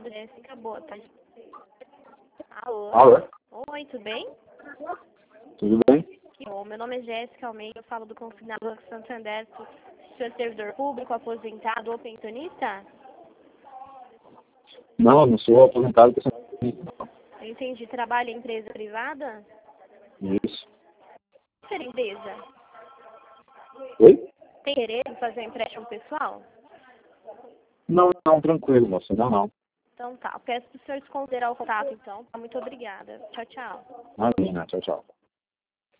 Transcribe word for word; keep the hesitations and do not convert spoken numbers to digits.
Obrigada, Jéssica. Boa tarde. Alô? Alô? Oi, tudo bem? Tudo bem? Que bom. Meu nome é Jéssica Almeida, eu falo do Consignado Banco Santander. O senhor é servidor público, aposentado ou pensionista? Não, não sou aposentado. Não. Eu entendi. Trabalha em empresa privada? Isso. Qual é a empresa? Oi? Tem interesse em fazer um empréstimo pessoal? Não, não, tranquilo, moça. Não, não. Então tá. Peço para o senhor desconsiderar o contato, então. Muito obrigada. Tchau, tchau. Imagina, tchau, tchau.